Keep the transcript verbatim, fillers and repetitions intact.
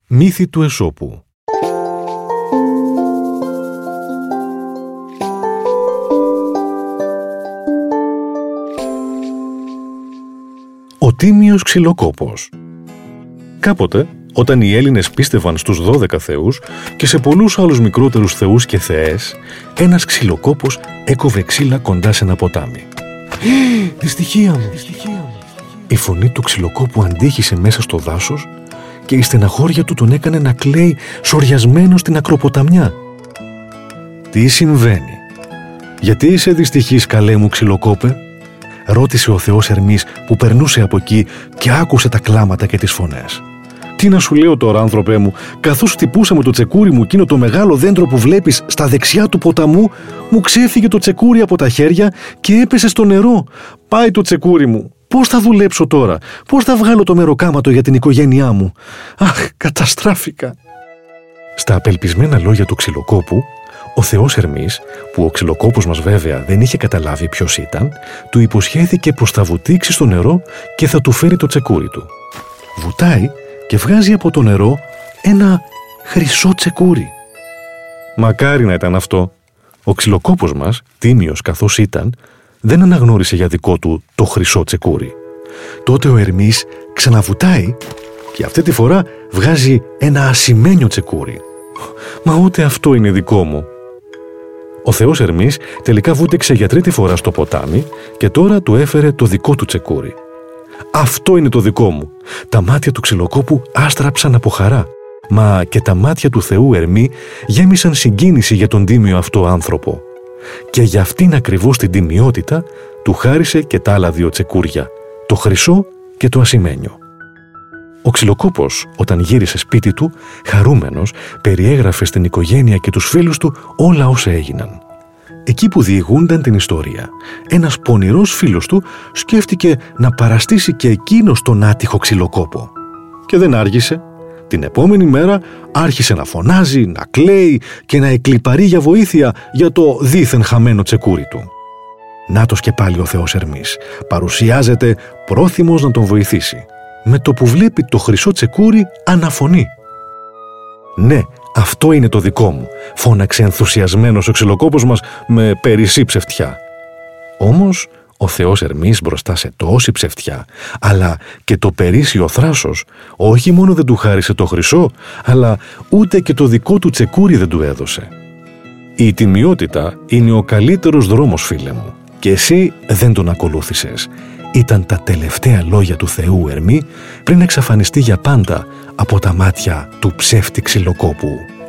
Μύθι του Αισόπου. Ο τίμιος ξυλοκόπος. Κάποτε, όταν οι Έλληνες πίστευαν στους δώδεκα θεούς και σε πολλούς άλλους μικρότερους θεούς και θεές, ένας ξυλοκόπος έκοβε ξύλα κοντά σε ένα ποτάμι. «Δυστυχία μου, δυστυχία μου!» Η φωνή του ξυλοκόπου αντίχησε μέσα στο δάσος και η στεναχώρια του τον έκανε να κλαίει σοριασμένο στην ακροποταμιά. «Τι συμβαίνει? Γιατί είσαι δυστυχής, καλέ μου ξυλοκόπε?» ρώτησε ο θεός Ερμής που περνούσε από εκεί και άκουσε τα κλάματα και τις φωνές. «Τι να σου λέω τώρα, άνθρωπέ μου, καθώς χτυπούσα με το τσεκούρι μου εκείνο το μεγάλο δέντρο που βλέπεις στα δεξιά του ποταμού, μου ξέφυγε το τσεκούρι από τα χέρια και έπεσε στο νερό. Πάει το τσεκούρι μου. Πώς θα δουλέψω τώρα? Πώς θα βγάλω το μεροκάματο για την οικογένειά μου? Αχ, καταστράφηκα!» Στα απελπισμένα λόγια του ξυλοκόπου, ο θεός Ερμής, που ο ξυλοκόπος μας βέβαια δεν είχε καταλάβει ποιος ήταν, του υποσχέθηκε πως θα βουτήξει στο νερό και θα του φέρει το τσεκούρι του. Βουτάει και βγάζει από το νερό ένα χρυσό τσεκούρι. Μακάρι να ήταν αυτό. Ο ξυλοκόπος μας, τίμιος καθώς ήταν, δεν αναγνώρισε για δικό του το χρυσό τσεκούρι. Τότε ο Ερμής ξαναβουτάει και αυτή τη φορά βγάζει ένα ασημένιο τσεκούρι. «Μα ούτε αυτό είναι δικό μου». Ο θεός Ερμής τελικά βούτυξε για τρίτη φορά στο ποτάμι και τώρα του έφερε το δικό του τσεκούρι. «Αυτό είναι το δικό μου». Τα μάτια του ξυλοκόπου άστραψαν από χαρά, μα και τα μάτια του θεού Ερμή γέμισαν συγκίνηση για τον τίμιο αυτό άνθρωπο. Και για αυτήν ακριβώς την τιμιότητα του χάρισε και τα άλλα δύο τσεκούρια, το χρυσό και το ασημένιο. Ο ξυλοκόπος, όταν γύρισε σπίτι του, χαρούμενος, περιέγραφε στην οικογένεια και τους φίλους του όλα όσα έγιναν. Εκεί που διηγούνταν την ιστορία, ένας πονηρός φίλος του σκέφτηκε να παραστήσει και εκείνος τον άτυχο ξυλοκόπο. Και δεν άργησε. Την επόμενη μέρα άρχισε να φωνάζει, να κλαίει και να εκλιπαρεί για βοήθεια για το δίθεν χαμένο τσεκούρι του. Νάτος και πάλι ο θεός Ερμής παρουσιάζεται πρόθυμος να τον βοηθήσει. Με το που βλέπει το χρυσό τσεκούρι αναφωνεί. «Ναι, αυτό είναι το δικό μου», φώναξε ενθουσιασμένος ο ξυλοκόπος μας με περισσή ψευτιά. Όμως ο θεός Ερμής μπροστά σε τόση ψευτιά, αλλά και το περίσσιο θράσος, όχι μόνο δεν του χάρισε το χρυσό, αλλά ούτε και το δικό του τσεκούρι δεν του έδωσε. «Η τιμιότητα είναι ο καλύτερος δρόμος, φίλε μου, και εσύ δεν τον ακολούθησες», ήταν τα τελευταία λόγια του θεού Ερμή πριν εξαφανιστεί για πάντα από τα μάτια του ψεύτη ξυλοκόπου.